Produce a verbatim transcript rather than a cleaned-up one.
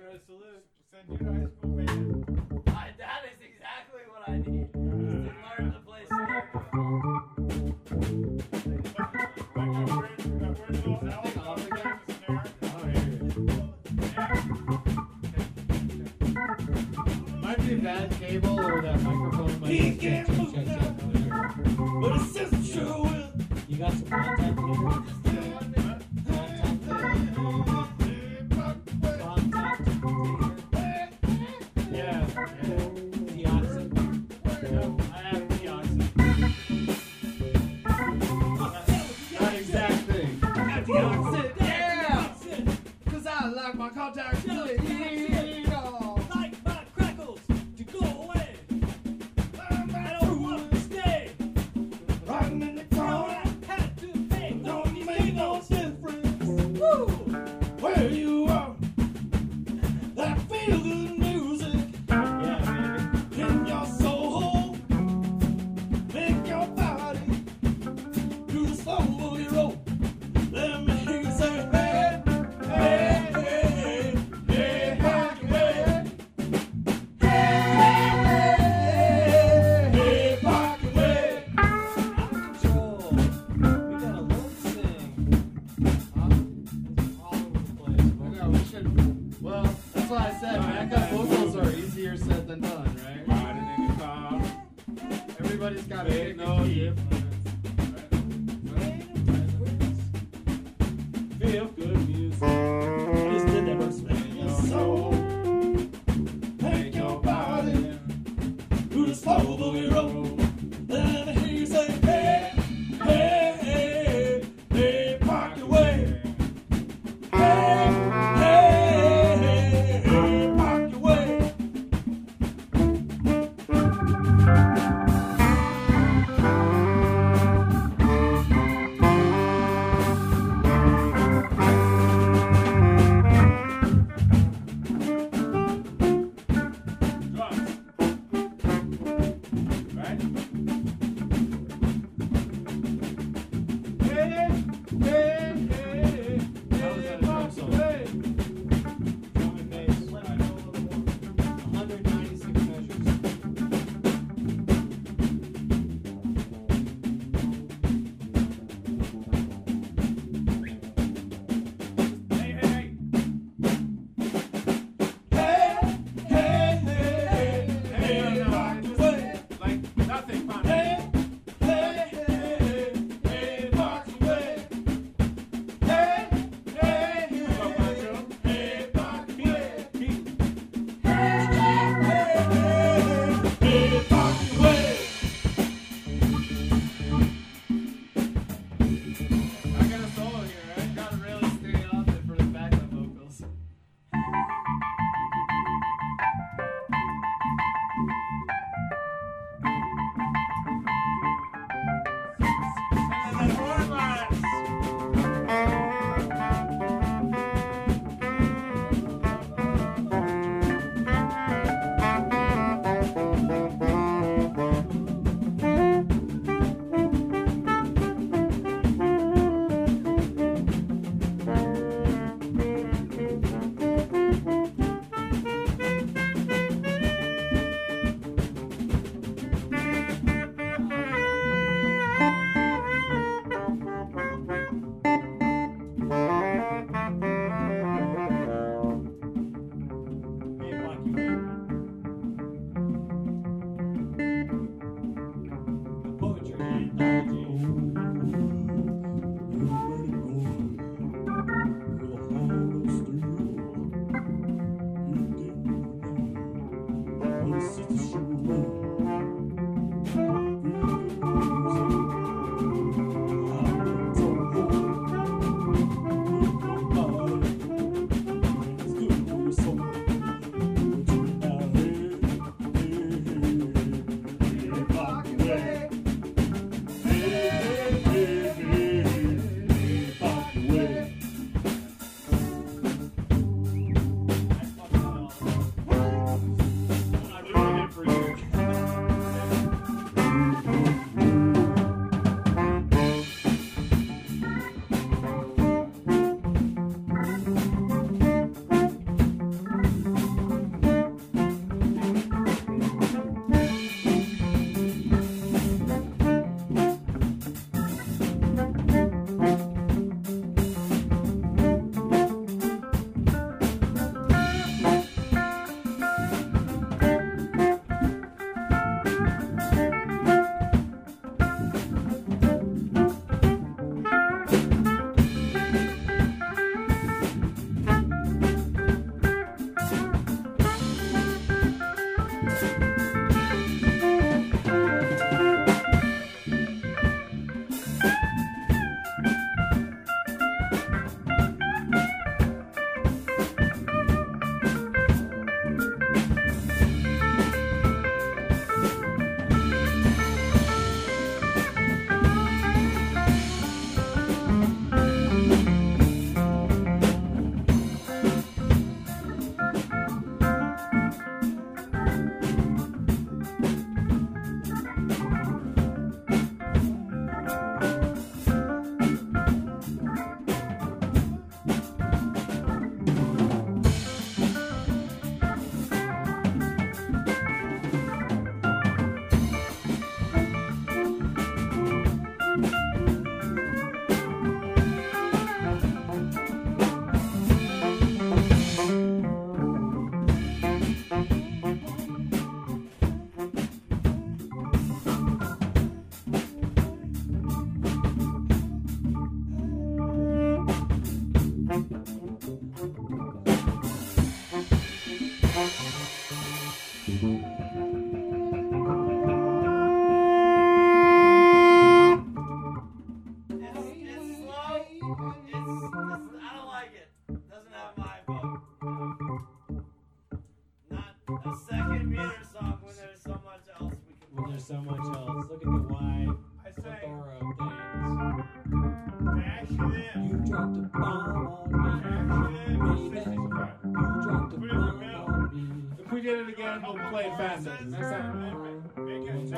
bro. Salute. Send you to high school band. I, that is exactly what I need. Just to learn to play snare drum. Like that weird, that weird little L on the snare. Might be a bad cable or that microphone might He be can't check, move check, now. check, check. But it's just true. You got some contact leaders? Contact Contact Yeah. Deoxin. I have Deoxin. Not exact thing. Antioxidant. Yeah. Cause I like my contacts to eat all. Like my crackles to go away. I don't want to stay. Riding in the car. I had to pay. Don't make no difference. Woo. Where you are. That feel good music. Yeah, baby. In your soul. Make your body do the slow boogie roll. Let me hear you say, hey, hey, hey, hey, hey, rock away. Hey, hey, hey, rock away. Out of control. We gotta learn to sing. Huh? It's all over the place. I know, we should. Well, that's why I said backup vocals are easier said than done, right? Riding in the car. Everybody's got to Ain't pick no a key. difference. Feel good music. I just did that verse. In your soul. Make your body do the slow boogie roll. Let me hear you say, hey, hey, hey, hey, rock away. Hey, hey, hey, hey, rock away. It's slow. It's, it's, I don't like it. Doesn't have my vote. Not a second meter song when there's so much else we can When play. there's so much else. Look at the wide I say, plethora of cash it in. things. You dropped a bomb on Cash me. it in for Baby. sixty-five. You dropped a Put it in the bomb middle. on me. If we did it again, we'll play it faster. Next time. Make it